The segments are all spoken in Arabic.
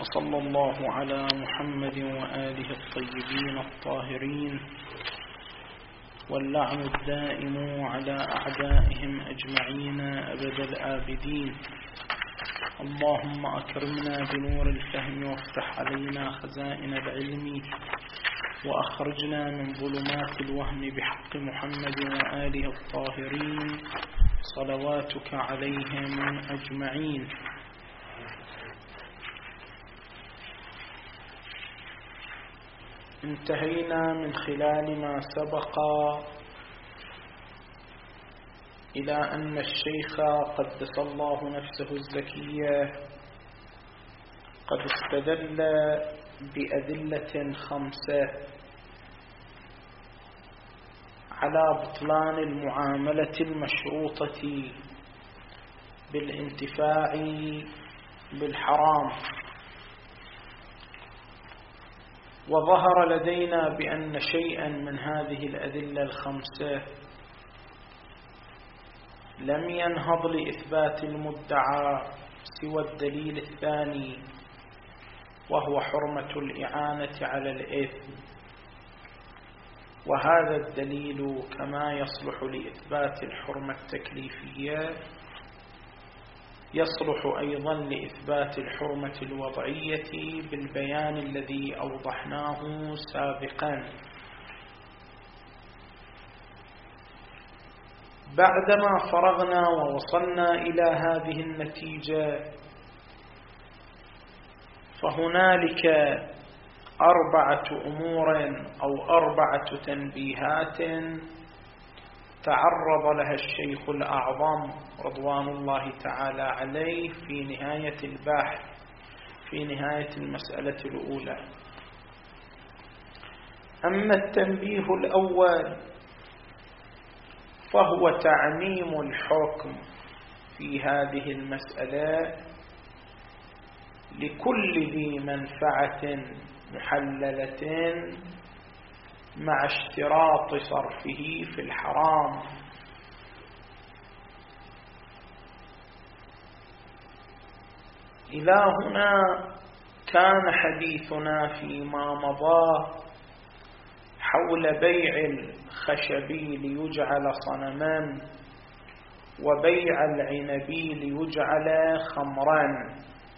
وصلى الله على محمد وآله الطيبين الطاهرين، واللعن الدائم على أعدائهم أجمعين أبد الآبدين. اللهم أكرمنا بنور الفهم وافتح علينا خزائن العلم، وأخرجنا من ظلمات الوهم بحق محمد وآله الطاهرين صلواتك عليهم أجمعين. انتهينا من خلال ما سبق إلى أن الشيخ قدس الله نفسه الزكية قد استدل بأدلة 5 على بطلان المعاملة المشروطة بالانتفاع بالحرام، وظهر لدينا بأن شيئا من هذه الأدلة 5 لم ينهض لإثبات المدعى سوى الدليل الثاني، وهو حرمة الإعانة على الإثم. وهذا الدليل كما يصلح لإثبات الحرمة التكليفية يصلح أيضا لإثبات الحرمة الوضعية بالبيان الذي أوضحناه سابقا. بعدما فرغنا ووصلنا إلى هذه النتيجة، فهنالك 4 أمور أو 4 تنبيهات تعرض لها الشيخ الأعظم رضوان الله تعالى عليه في نهاية البحث، في نهاية المسألة الأولى. أما التنبيه الأول فهو تعميم الحكم في هذه المسألة لكل ذي منفعة محللة مع اشتراط صرفه في الحرام. إلى هنا كان حديثنا فيما مضى حول بيع الخشبي ليجعل صنما وبيع العنبي ليجعل خمرا،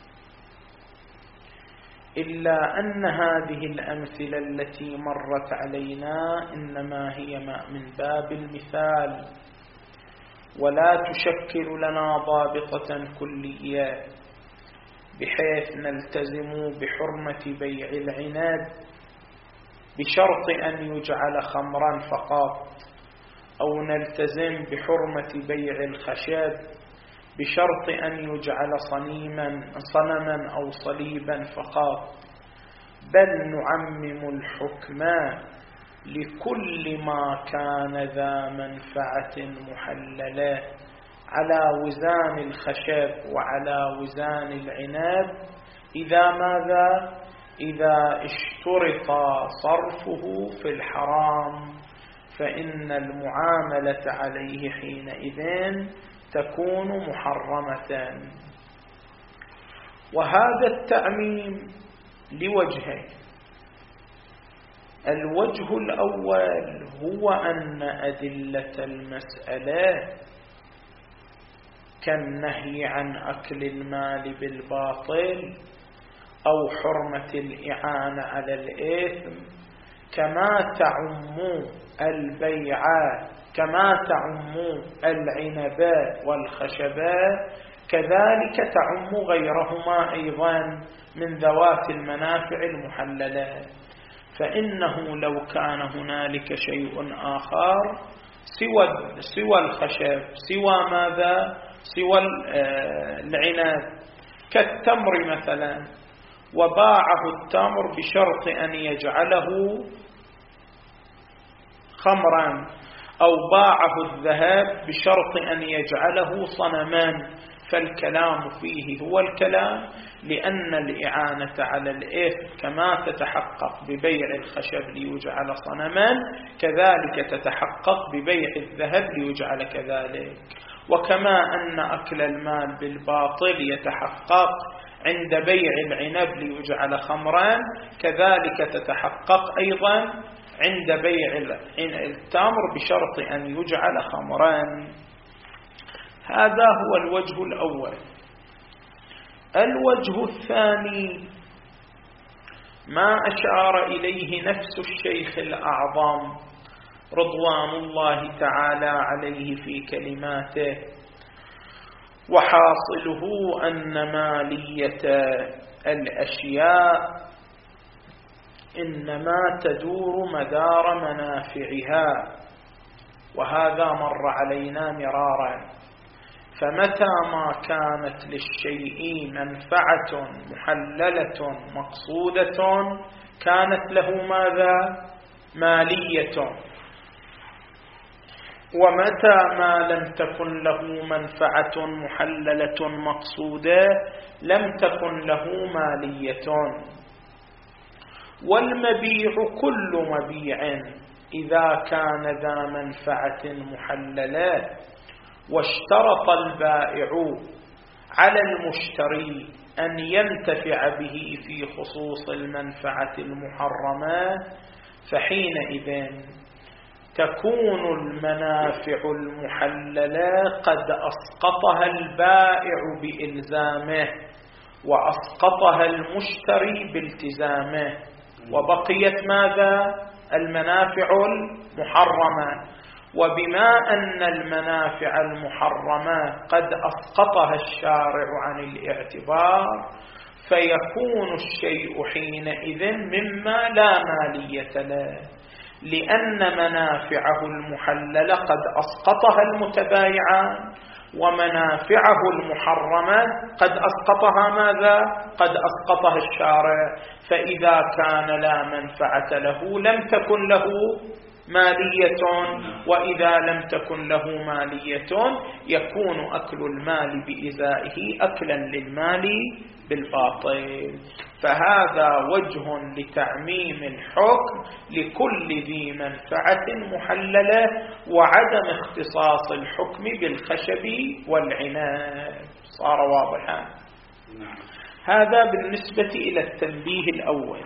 إلا أن هذه الأمثلة التي مرت علينا إنما هي من باب المثال، ولا تشكل لنا ضابطة كلية بحيث نلتزم بحرمة بيع العنب بشرط أن يجعل خمرا فقط، أو نلتزم بحرمة بيع الخشب بشرط أن يجعل صنما أو صليبا فقط، بل نعمم الحكم لكل ما كان ذا منفعة محللة على وزان الخشب وعلى وزان العنب، إذا ماذا؟ إذا اشترط صرفه في الحرام، فإن المعاملة عليه حينئذ تكون محرمة. وهذا التعميم لوجهين. الوجه الأول هو أن أدلة المسألة كالنهي عن أكل المال بالباطل أو حرمة الإعانة على الإثم كما تعم البيع، كما تعم العنب والخشب، كذلك تعم غيرهما أيضا من ذوات المنافع المحللة. فإنه لو كان هنالك شيء آخر سوى الخشب، سوى ماذا؟ سوى العنب، كالتمر مثلا، وباعه التمر بشرط أن يجعله خمرا، أو باعه الذهب بشرط أن يجعله صنما، فالكلام فيه هو الكلام، لأن الإعانة على الإثم كما تتحقق ببيع الخشب ليجعل صنما كذلك تتحقق ببيع الذهب ليجعل كذلك. وكما أن أكل المال بالباطل يتحقق عند بيع العنب ليجعل خمرا، كذلك تتحقق أيضا عند بيع التمر بشرط أن يجعل خمرا. هذا هو الوجه الأول. الوجه الثاني ما أشار إليه نفس الشيخ الأعظم رضوان الله تعالى عليه في كلماته، وحاصله أن مالية الأشياء إنما تدور مدار منافعها، وهذا مر علينا مرارا. فمتى ما كانت للشيء منفعة محللة مقصودة كانت له ماذا؟ مالية. ومتى ما لم تكن له منفعة محللة مقصودة لم تكن له مالية. والمبيع كل مبيع إذا كان ذا منفعة محللة واشترط البائع على المشتري أن ينتفع به في خصوص المنفعة المحرمة، فحينئذ تكون المنافع المحللة قد أسقطها البائع بإلزامه وأسقطها المشتري بالتزامه، وبقيت ماذا؟ المنافع المحرمة. وبما أن المنافع المحرمة قد أسقطها الشارع عن الاعتبار، فيكون الشيء حينئذ مما لا مالية له، لأن منافعه المحللة قد أسقطها المتبايعان، ومنافعه المحرمة قد أسقطها ماذا؟ قد أسقطها الشارع. فإذا كان لا منفعة له لم تكن له مالية، وإذا لم تكن له مالية يكون أكل المال بإزائه أكلا للمال بالباطل. فهذا وجه لتعميم الحكم لكل ذي منفعة محللة، وعدم اختصاص الحكم بالخشب والعناب. صار واضحا؟ هذا بالنسبة إلى التنبيه الأول.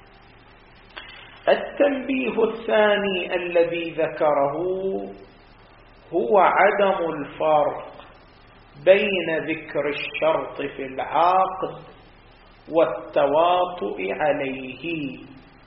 التنبيه الثاني الذي ذكره هو عدم الفرق بين ذكر الشرط في العقد والتواطؤ عليه.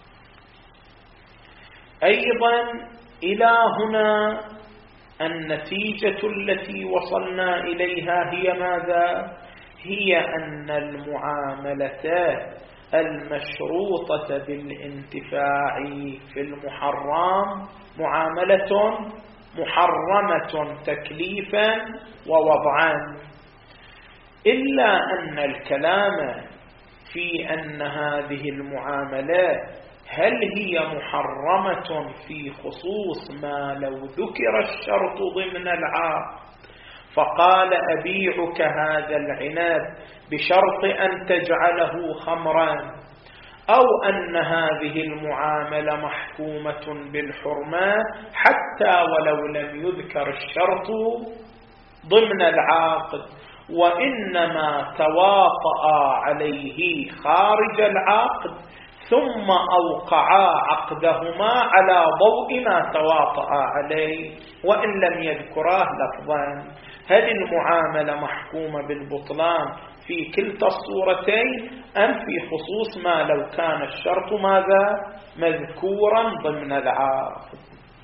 أيضا إلى هنا النتيجة التي وصلنا إليها هي ماذا؟ هي أن المعاملة المشروطة بالانتفاع في المحرم معاملة محرمة تكليفا ووضعا، إلا أن الكلام في أن هذه المعاملة هل هي محرمة في خصوص ما لو ذكر الشرط ضمن العقد فقال أبيعك هذا العنب بشرط أن تجعله خمرا، أو أن هذه المعاملة محكومة بالحرمة حتى ولو لم يذكر الشرط ضمن العقد، وإنما تواطأ عليه خارج العقد ثم أوقعا عقدهما على ضوء ما تواطأ عليه وإن لم يذكراه لفظا. هل المعاملة محكومة بالبطلان في كلتا الصورتين أم في خصوص ما لو كان الشرط ماذا؟ مذكورا ضمن العقد؟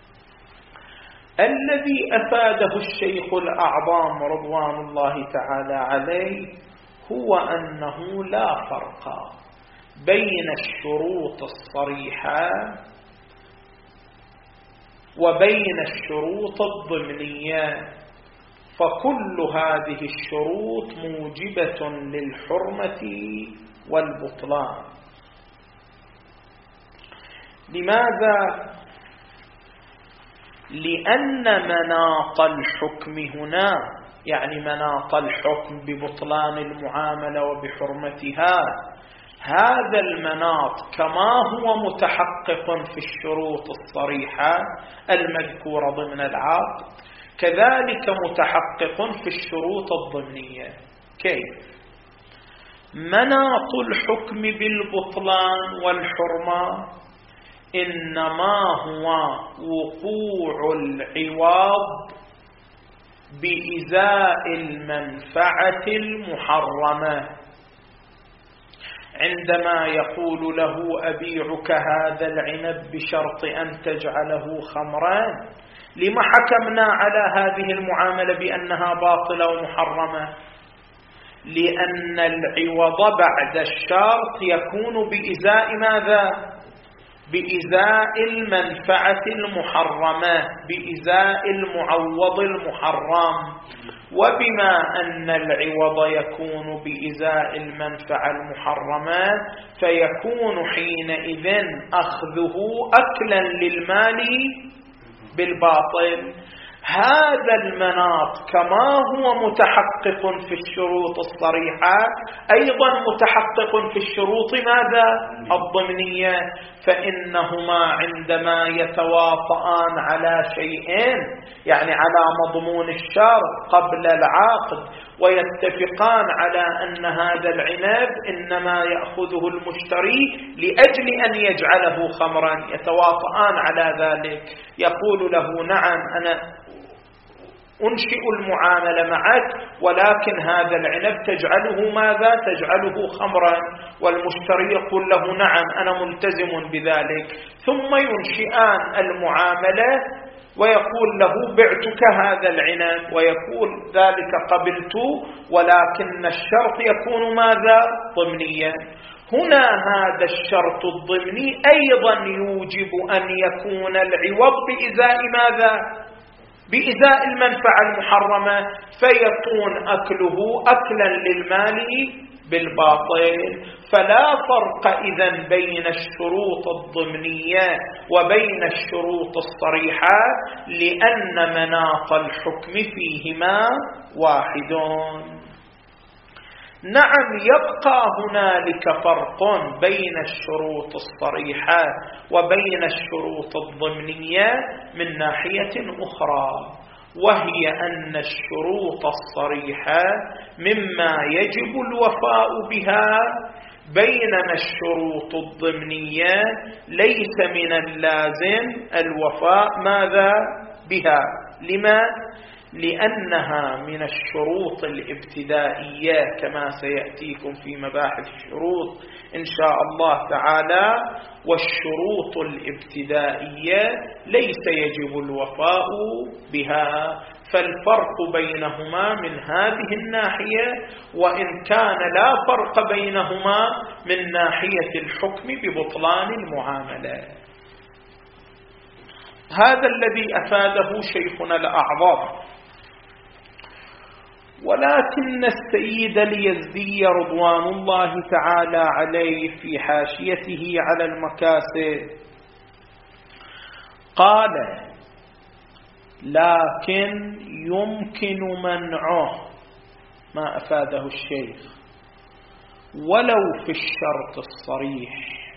الذي أفاده الشيخ الأعظم رضوان الله تعالى عليه هو أنه لا فرق بين الشروط الصريحة وبين الشروط الضمنية، فكل هذه الشروط موجبة للحرمة والبطلان. لماذا؟ لأن مناط الحكم هنا، يعني مناط الحكم ببطلان المعاملة وبحرمتها، هذا المناط كما هو متحقق في الشروط الصريحة المذكورة ضمن العقد كذلك متحقق في الشروط الضمنية. كيف؟ مناط الحكم بالبطلان والحرمة إنما هو وقوع العوض بإزاء المنفعة المحرمة. عندما يقول له أبيعك هذا العنب بشرط أن تجعله خمرا، لما حكمنا على هذه المعاملة بأنها باطلة ومحرمة؟ لأن العوض بعد الشرط يكون بإزاء ماذا؟ بإزاء المنفعة المحرمة، بإزاء المعوض المحرم. وبما أن العوض يكون بإزاء المنفعة المحرمة فيكون حينئذ أخذه أكلا للمال بالباطل. هذا المناط كما هو متحقق في الشروط الصريحة أيضا متحقق في الشروط ماذا؟ الضمنية. فإنهما عندما يتواطئان على شيئين، يعني على مضمون الشرط قبل العقد، ويتفقان على أن هذا العنب إنما يأخذه المشتري لأجل أن يجعله خمرا، يتواطئان على ذلك، يقول له نعم أنا أنشئ المعاملة معك، ولكن هذا العنب تجعله ماذا؟ تجعله خمرا. والمشتري يقول له نعم أنا ملتزم بذلك، ثم ينشئان المعاملة ويقول له بعتك هذا العنب، ويقول ذلك قبلت، ولكن الشرط يكون ماذا؟ ضمنيا. هنا هذا الشرط الضمني أيضا يوجب أن يكون العوض بإزاء ماذا؟ بإزاء المنفعة المحرمة، فيكون أكله أكلا للمال بالباطل. فلا فرق إذن بين الشروط الضمنية وبين الشروط الصريحة، لأن مناط الحكم فيهما واحد. نعم يبقى هنالك فرق بين الشروط الصريحة وبين الشروط الضمنية من ناحية أخرى، وهي أن الشروط الصريحة مما يجب الوفاء بها، بينما الشروط الضمنية ليس من اللازم الوفاء ماذا بها. لما؟ لأنها من الشروط الابتدائية كما سيأتيكم في مباحث الشروط إن شاء الله تعالى. والشروط الابتدائية ليس يجب الوفاء بها، فالفرق بينهما من هذه الناحية، وإن كان لا فرق بينهما من ناحية الحكم ببطلان المعاملة. هذا الذي أفاده شيخنا الأعظم. ولكن السيد اليزدي رضوان الله تعالى عليه في حاشيته على المكاسب قال: لكن يمكن منعه، ما أفاده الشيخ، ولو في الشرط الصريح.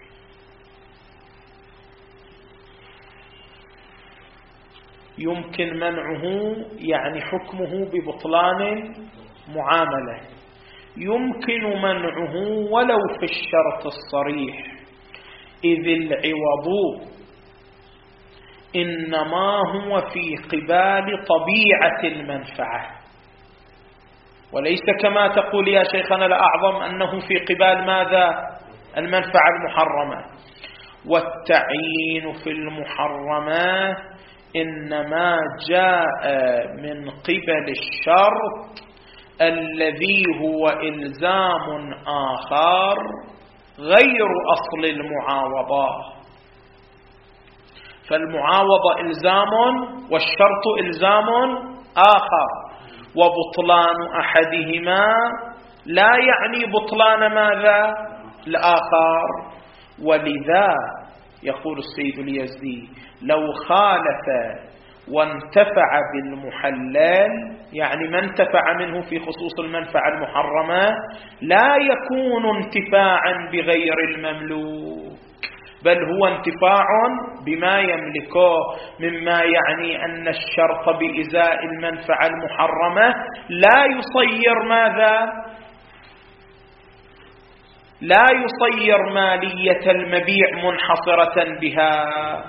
يمكن منعه يعني حكمه ببطلان معاملة، يمكن منعه ولو في الشرط الصريح، إذ العوض إنما هو في قبال طبيعة المنفعة، وليس كما تقول يا شيخنا الأعظم أنه في قبال ماذا؟ المنفعة المحرمة. والتعيين في المحرمات إنما جاء من قبل الشرط الذي هو إلزام آخر غير أصل المعاوضة. فالمعاوضة إلزام والشرط إلزام آخر، وبطلان أحدهما لا يعني بطلان ماذا؟ الآخر. ولذا يقول السيد اليزدي: لو خالف وانتفع بالمحلل، يعني ما انتفع منه في خصوص المنفعة المحرمة، لا يكون انتفاعا بغير المملوك، بل هو انتفاع بما يملكه، مما يعني أن الشرط بإزاء المنفعة المحرمة لا يصير ماذا؟ لا يصير مالية المبيع منحصرة بها،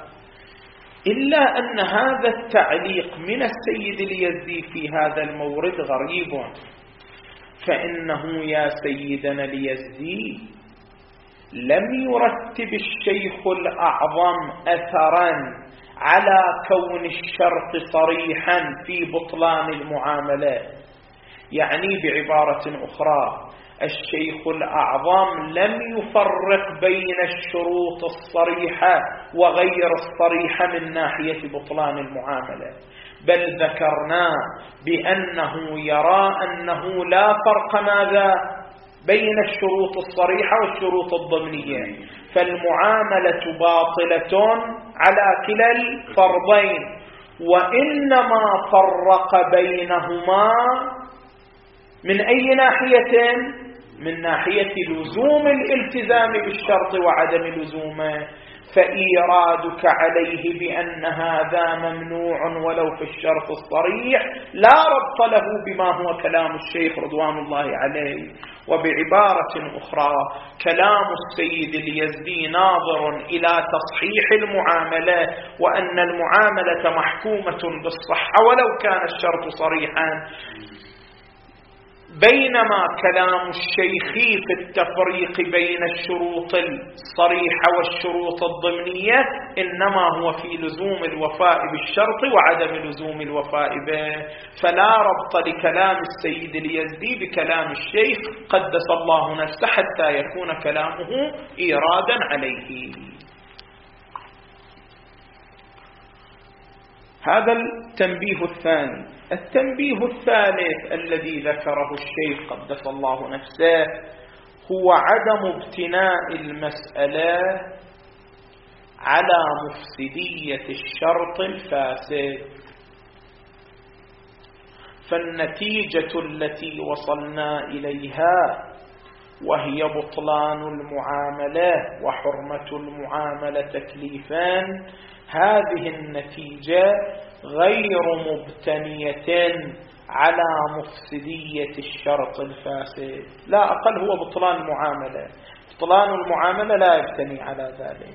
إلا أن هذا التعليق من السيد اليزدي في هذا المورد غريب، فإنه يا سيدنا اليزدي لم يرتب الشيخ الأعظم أثرا على كون الشرط صريحا في بطلان المعاملة. يعني بعبارة أخرى، الشيخ الأعظم لم يفرق بين الشروط الصريحة وغير الصريحة من ناحية بطلان المعاملة، بل ذكرنا بأنه يرى أنه لا فرق ماذا بين الشروط الصريحة والشروط الضمنية، فالمعاملة باطلة على كلا الفرضين، وإنما فرق بينهما من أي ناحية؟ من ناحية لزوم الالتزام بالشرط وعدم لزومه، فإيرادك عليه بأن هذا ممنوع ولو في الشرط الصريح لا ربط له بما هو كلام الشيخ رضوان الله عليه. وبعبارة أخرى، كلام السيد اليزدي ناظر إلى تصحيح المعاملة، وأن المعاملة محكومة بالصحة ولو كان الشرط صريحا، بينما كلام الشيخ في التفريق بين الشروط الصريحة والشروط الضمنية إنما هو في لزوم الوفاء بالشرط وعدم لزوم الوفاء به، فلا ربط لكلام السيد اليزدي بكلام الشيخ قدس الله نفسه حتى يكون كلامه إيرادا عليه. هذا التنبيه الثاني. التنبيه الثالث الذي ذكره الشيخ قدس الله نفسه هو عدم ابتناء المسألة على مفسدية الشرط الفاسد. فالنتيجة التي وصلنا إليها وهي بطلان المعاملة وحرمة المعاملة تكليفان، هذه النتيجة غير مبتنية على مفسدية الشرط الفاسد، لا أقل هو بطلان المعاملة. بطلان المعاملة لا يبتني على ذلك.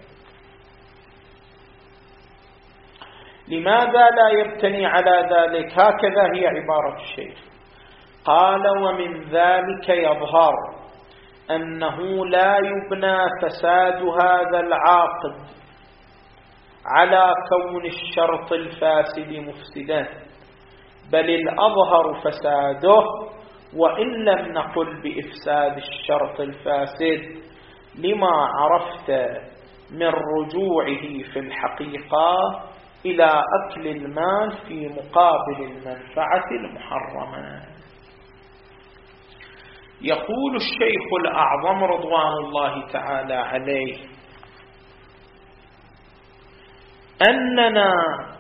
لماذا لا يبتني على ذلك؟ هكذا هي عبارة الشيخ، قال: ومن ذلك يظهر أنه لا يبنى فساد هذا العاقد على كون الشرط الفاسد مفسدا، بل الأظهر فساده، وإن لم نقل بإفساد الشرط الفاسد لما عرفت من رجوعه في الحقيقة إلى أكل المال في مقابل المنفعة المحرمة. يقول الشيخ الأعظم رضوان الله تعالى عليه: أننا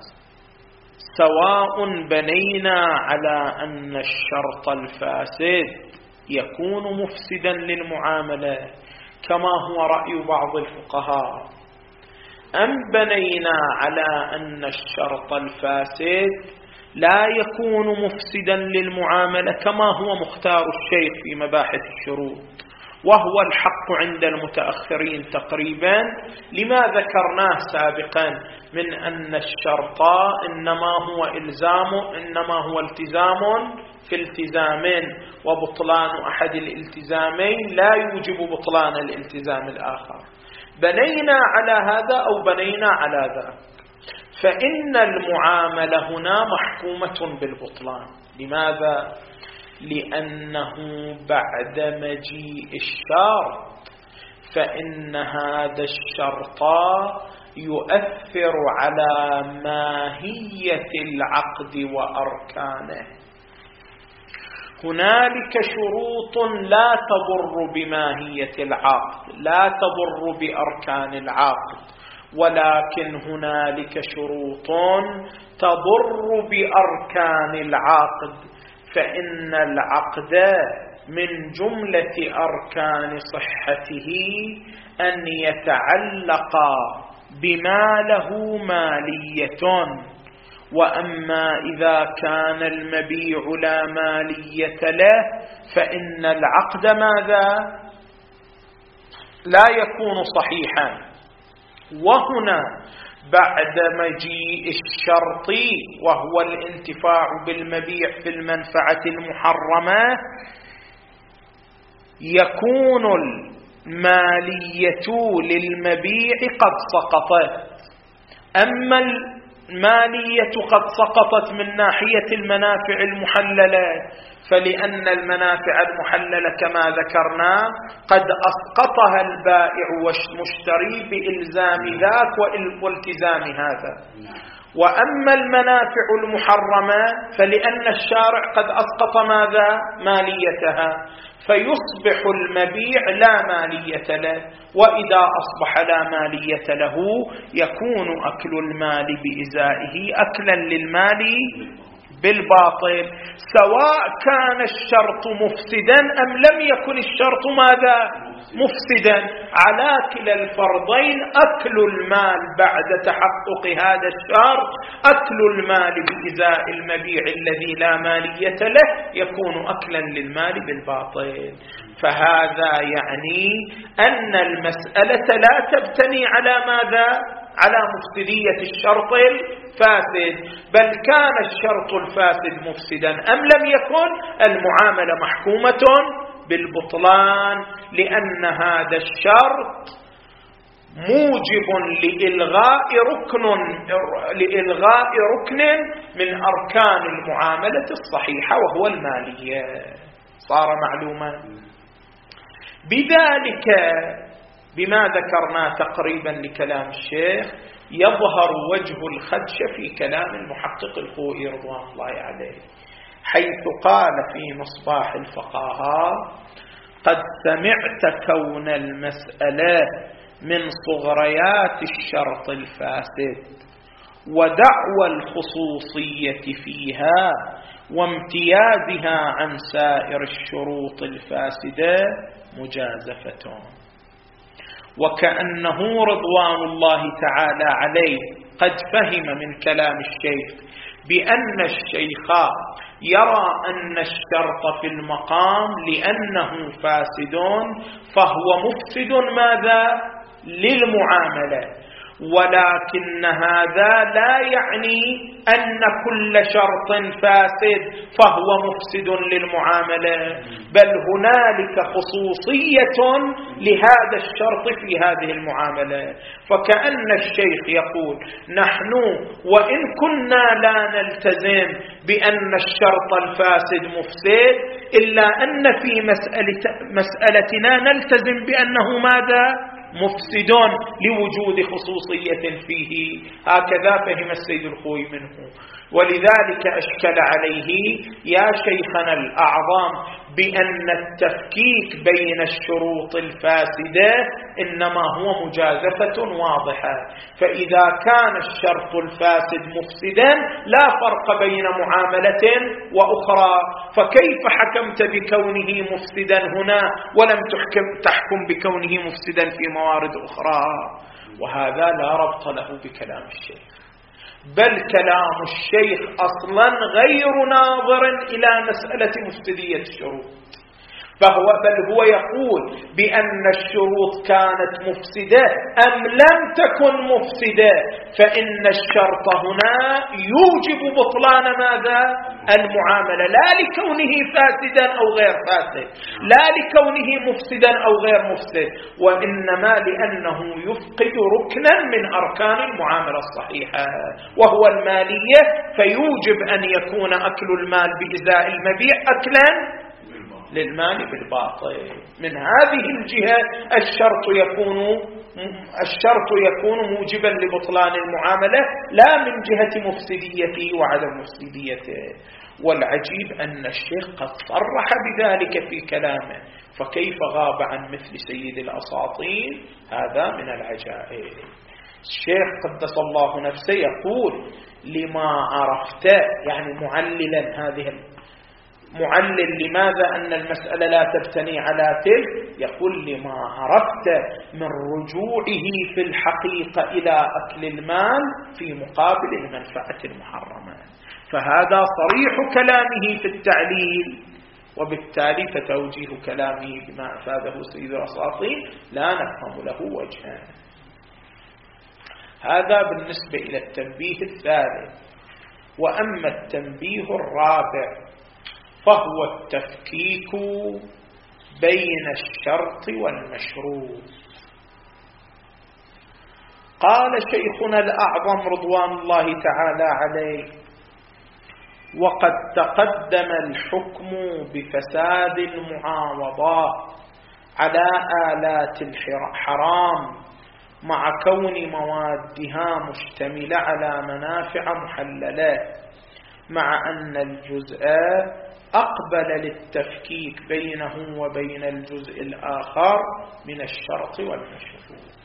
سواء بنينا على أن الشرط الفاسد يكون مفسدا للمعاملة كما هو رأي بعض الفقهاء، أم بنينا على أن الشرط الفاسد لا يكون مفسدا للمعاملة كما هو مختار الشيخ في مباحث الشروط، وهو الحق عند المتأخرين تقريبا، لما ذكرناه سابقا من أن الشرط إنما هو التزام في التزام، وبطلان أحد الالتزامين لا يوجب بطلان الالتزام الآخر. بنينا على هذا أو بنينا على ذاك، فإن المعاملة هنا محكومة بالبطلان. لماذا؟ لأنه بعد مجيء الشرط فإن هذا الشرط يؤثر على ماهية العقد وأركانه. هنالك شروط لا تضر بماهية العقد، لا تضر بأركان العقد، ولكن هنالك شروط تضر بأركان العقد، فإن العقد من جملة أركان صحته أن يتعلق بما له مالية، وأما إذا كان المبيع لا مالية له فإن العقد ماذا؟ لا يكون صحيحا. وهنا بعد مجيء الشرط وهو الانتفاع بالمبيع في المنفعة المحرمة يكون المالية للمبيع قد سقطت. أما المالية قد سقطت من ناحية المنافع المحللة، فلأن المنافع المحللة كما ذكرنا قد أسقطها البائع والمشتري بإلزام ذاك والتزام هذا. وأما المنافع المحرمة فلأن الشارع قد أسقط ماذا؟ ماليتها، فيصبح المبيع لا مالية له. وإذا أصبح لا مالية له يكون أكل المال بإزائه أكلا للمال بالباطل، سواء كان الشرط مفسدا أم لم يكن الشرط ماذا؟ مفسدا. على كلا الفرضين أكل المال بعد تحقق هذا الشرط، أكل المال بإزاء المبيع الذي لا مالية له يكون أكلا للمال بالباطل. فهذا يعني أن المسألة لا تبتني على ماذا؟ على مفسدية الشرط الفاسد، بل كان الشرط الفاسد مفسدا أم لم يكن، المعاملة محكومة بالبطلان، لأن هذا الشرط موجب لإلغاء ركن من أركان المعاملة الصحيحة وهو المالية. صار معلوما. بذلك بما ذكرنا تقريبا لكلام الشيخ يظهر وجه الخدش في كلام المحقق الخوئي رضوان الله عليه، حيث قال في مصباح الفقهاء: قد سمعت كون المسألة من صغريات الشرط الفاسد ودعوى الخصوصية فيها وامتيازها عن سائر الشروط الفاسدة مجازفة. وكأنه رضوان الله تعالى عليه قد فهم من كلام الشيخ بأن الشيخ يرى أن الشرط في المقام لأنه فاسد فهو مفسد ماذا؟ للمعاملة، ولكن هذا لا يعني أن كل شرط فاسد فهو مفسد للمعاملة، بل هنالك خصوصية لهذا الشرط في هذه المعاملة. فكأن الشيخ يقول: نحن وإن كنا لا نلتزم بأن الشرط الفاسد مفسد، إلا أن في مسألتنا نلتزم بأنه ماذا؟ مفسدون لوجود خصوصية فيه. هكذا فهم السيد الخوئي منه. ولذلك أشكل عليه يا شيخنا الأعظم بأن التفكيك بين الشروط الفاسدة إنما هو مجازفة واضحة. فإذا كان الشرط الفاسد مفسدا لا فرق بين معاملة وأخرى، فكيف حكمت بكونه مفسدا هنا ولم تحكم بكونه مفسدا في موارد أخرى؟ وهذا لا ربط له بكلام الشيخ، بل كلام الشيخ أصلا غير ناظر إلى مسألة مفسدية الشروط، بل هو يقول بأن الشروط كانت مفسدة أم لم تكن مفسدة، فإن الشرط هنا يوجب بطلان ماذا؟ المعاملة، لا لكونه فاسدا أو غير فاسد، لا لكونه مفسدا أو غير مفسد، وإنما لأنه يفقد ركنا من أركان المعاملة الصحيحة وهو المالية، فيوجب أن يكون أكل المال بإزاء المبيع أكلا للمال بالباطل. من هذه الجهة الشرط يكون موجبا لبطلان المعاملة، لا من جهة مفسديته وعدم مفسديته. والعجيب أن الشيخ قد صرح بذلك في كلامه، فكيف غاب عن مثل سيد الأساطين؟ هذا من العجائب. الشيخ قدس الله نفسه يقول: لما عرفت، يعني معللا هذه معلل لماذا أن المسألة لا تبتني على تلك، يقول: لما عرفت من رجوعه في الحقيقة إلى أكل المال في مقابل المنفعة المحرمة. فهذا صريح كلامه في التعليل وبالتالي فتوجيه كلامه بما أفاده سيد الأساطين لا نفهم له وجها. هذا بالنسبة إلى التنبيه الثالث. وأما التنبيه الرابع فهو التفكيك بين الشرط والمشروط. قال شيخنا الأعظم رضوان الله تعالى عليه: وقد تقدم الحكم بفساد المعاوضات على آلات الحرام مع كون موادها مشتملة على منافع محللة، مع أن الجزء أقبل للتفكيك بينه وبين الجزء الآخر من الشرط والمشروط.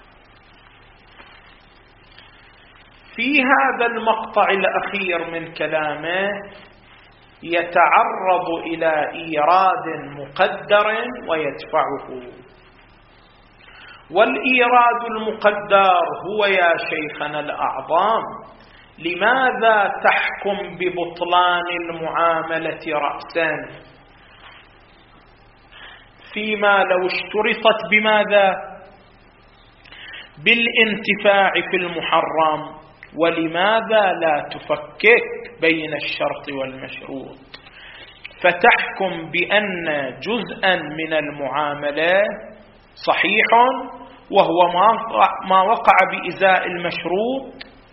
في هذا المقطع الأخير من كلامه يتعرض إلى إيراد مقدر ويدفعه. والإيراد المقدر هو يا شيخنا الأعظم: لماذا تحكم ببطلان المعاملة رأسا فيما لو اشترطت بماذا؟ بالانتفاع في المحرم، ولماذا لا تفكك بين الشرط والمشروط فتحكم بأن جزءا من المعاملة صحيح وهو ما وقع بإزاء المشروط،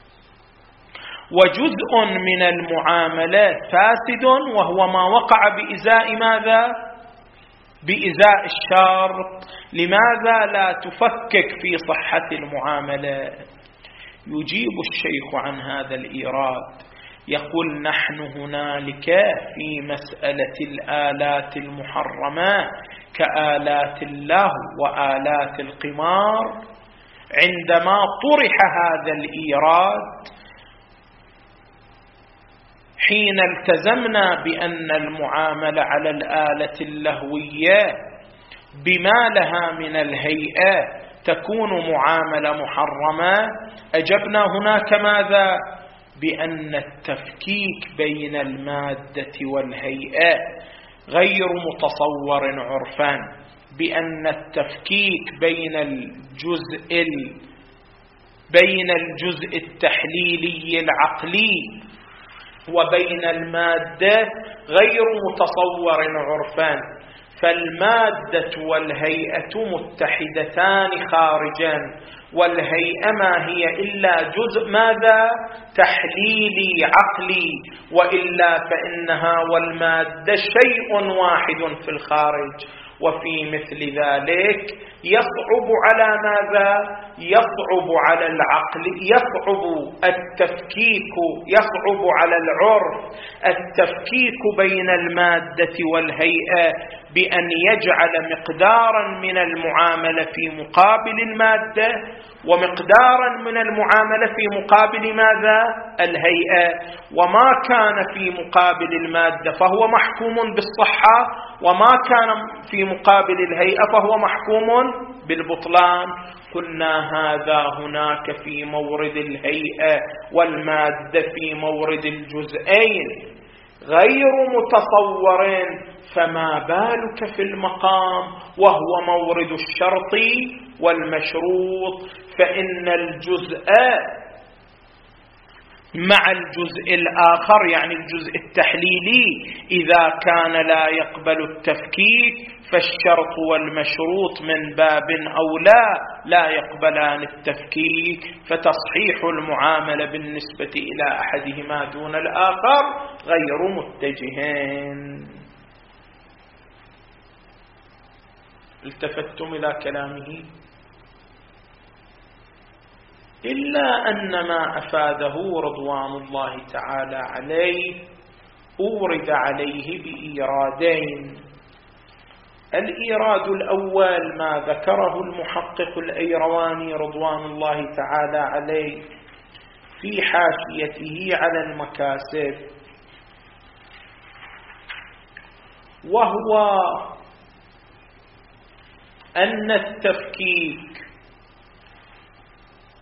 وجزء من المعاملة فاسد وهو ما وقع بإزاء ماذا؟ بإزاء الشرط. لماذا لا تفكك في صحة المعاملة؟ يجيب الشيخ عن هذا الإيراد، يقول: نحن هنالك في مسألة الآلات المحرمة كآلات اللهو وآلات القمار، عندما طرح هذا الإيراد حين التزمنا بأن المعاملة على الآلة اللهوية بما لها من الهيئة تكون معاملة محرمة، أجبنا هناك ماذا؟ بأن التفكيك بين المادة والهيئة غير متصور عرفا، بأن التفكيك بين الجزء التحليلي العقلي وبين المادة غير متصور عرفا، فالمادة والهيئة متحدتان خارجا، والهيئة ما هي إلا جزء ماذا؟ تحليلي عقلي، وإلا فإنها والمادة شيء واحد في الخارج. وفي مثل ذلك يصعب على ماذا؟ يصعب على العقل، يصعب التفكيك، يصعب على العرف التفكيك بين المادة والهيئة بأن يجعل مقدارا من المعاملة في مقابل المادة ومقدارا من المعاملة في مقابل ماذا؟ الهيئة، وما كان في مقابل المادة فهو محكوم بالصحة، وما كان في مقابل الهيئة فهو محكوم بالبطلان. قلنا هذا هناك في مورد الهيئة والمادة في مورد الجزئين غير متصور، فما بالك في المقام وهو مورد الشرط والمشروط؟ فإن الجزء مع الجزء الآخر يعني الجزء التحليلي إذا كان لا يقبل التفكيك فالشرط والمشروط من باب أولى لا يقبلان التفكيك، فتصحيح المعاملة بالنسبة إلى أحدهما دون الآخر غير متجهين. التفتم إلى كلامه؟ إلا أن ما أفاده رضوان الله تعالى عليه أورد عليه بإيرادين. الإيراد الأول ما ذكره المحقق الأيرواني رضوان الله تعالى عليه في حاشيته على المكاسب، وهو أن التفكيك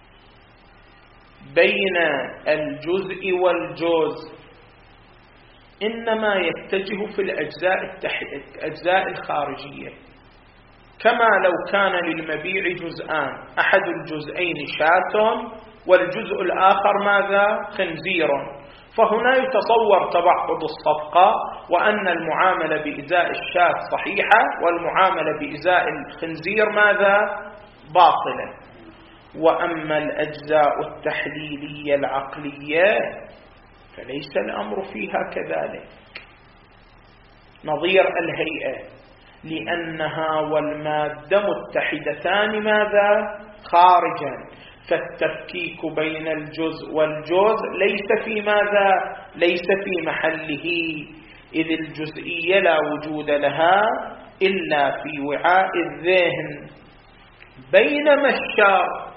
بين الجزء والجزء إنما يتجه في الأجزاء الخارجية، كما لو كان للمبيع جزءان، أحد الجزئين شاة والجزء الآخر ماذا؟ خنزير، فهنا يتصور تبعض الصفقة وأن المعاملة بإزاء الشاة صحيحة والمعاملة بإزاء الخنزير ماذا؟ باطلة. وأما الأجزاء التحليلية العقلية فليس الأمر فيها كذلك، نظير الهيئة، لأنها والمادة متحدتان ماذا؟ خارجا، فالتفكيك بين الجزء والجزء ليس في ماذا؟ ليس في محله، إذ الجزئية لا وجود لها إلا في وعاء الذهن، بينما الشرط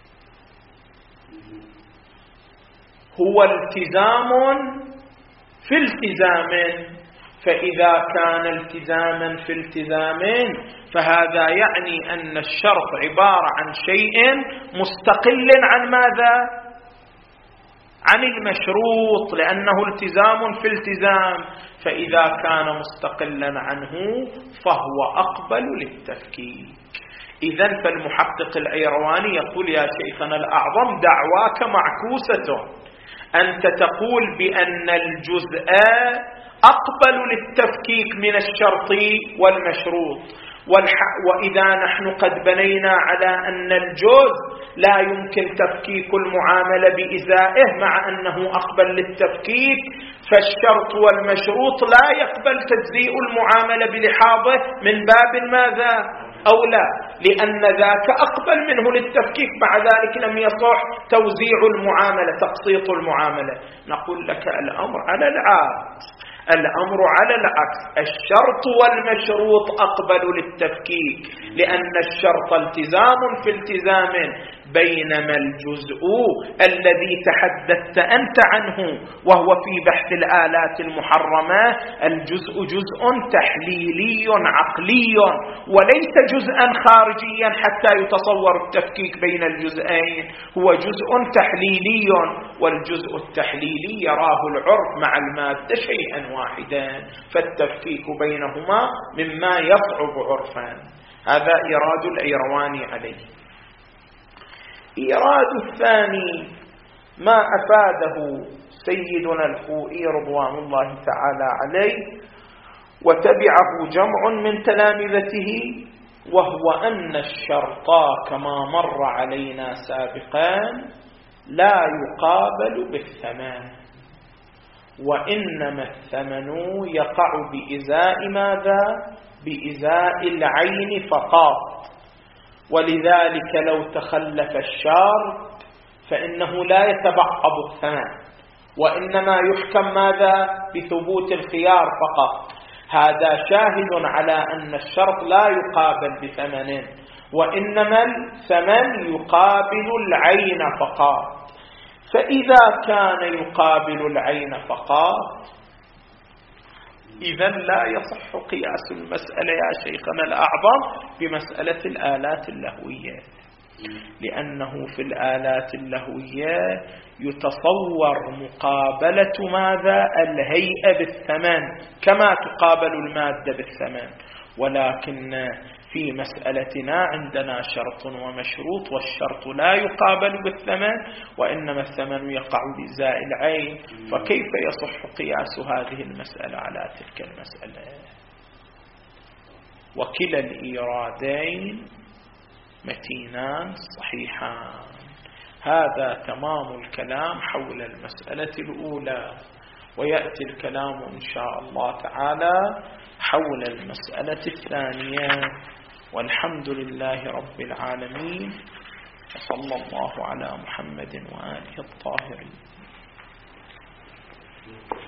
هو التزام في التزام، فإذا كان التزاما في التزام فهذا يعني أن الشرط عبارة عن شيء مستقل عن ماذا؟ عن المشروط، لأنه التزام في التزام، فإذا كان مستقلا عنه فهو أقبل للتفكيك. إذن فالمحقق الأيرواني يقول يا شيخنا الأعظم دعواك معكوسة، أنت تقول بأن الجزء أقبل للتفكيك من الشرط والمشروط، وإذا نحن قد بنينا على أن الجزء لا يمكن تفكيك المعاملة بإزائه مع أنه أقبل للتفكيك، فالشرط والمشروط لا يقبل تجزيء المعاملة بلحاظه من باب ماذا؟ أو لا، لأن ذاك أقبل منه للتفكيك، مع ذلك لم يصح توزيع المعاملة، تقسيط المعاملة. نقول لك الأمر على العكس، الأمر على العكس، الشرط والمشروط أقبل للتفكيك، لأن الشرط التزام في التزام، بينما الجزء الذي تحدثت أنت عنه وهو في بحث الآلات المحرمة، الجزء جزء تحليلي عقلي وليس جزءا خارجيا حتى يتصور التفكيك بين الجزئين، هو جزء تحليلي، والجزء التحليلي يراه العرف مع المادة شيئا واحدا، فالتفكيك بينهما مما يصعب عرفا. هذا إيراد الأيرواني عليه. إيراد الثاني ما أفاده سيدنا الخوئي رضوان الله تعالى عليه وتبعه جمع من تلامذته، وهو أن الشرط كما مر علينا سابقا لا يقابل بالثمن، وإنما الثمن يقع بإزاء ماذا؟ بإزاء العين فقط، ولذلك لو تخلف الشرط فإنه لا يتبعض الثمن، وإنما يحكم ماذا؟ بثبوت الخيار فقط. هذا شاهد على أن الشرط لا يقابل بثمن، وإنما الثمن يقابل العين فقط. فإذا كان يقابل العين فقط إذن لا يصح قياس المسألة يا شيخنا الأعظم بمسألة الآلات اللهوية، لأنه في الآلات اللهوية يتصور مقابلة ماذا؟ الهيئة بالثمن كما تقابل المادة بالثمن، ولكن في مسألتنا عندنا شرط ومشروط، والشرط لا يقابل بالثمن وإنما الثمن يقع بإزاء العين، فكيف يصح قياس هذه المسألة على تلك المسألة؟ وكلا الإيرادين متينان صحيحان. هذا تمام الكلام حول المسألة الأولى، ويأتي الكلام إن شاء الله تعالى حول المسألة الثانية، والحمد لله رب العالمين، وصلى الله على محمد وآله الطاهرين.